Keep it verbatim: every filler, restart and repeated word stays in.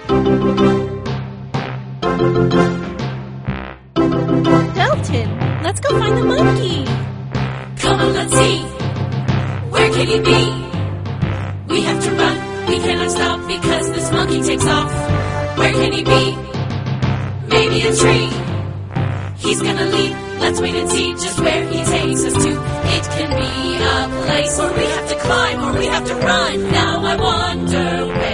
Delton, let's go find the monkey. Come on, let's see. Where can he be? We have to run. We cannot stop because this monkey takes off. Where can he be? Maybe a tree. He's gonna leap. Let's wait and see just where he takes us to. It can be a place where we have to climb or we have to run. Now I wonder where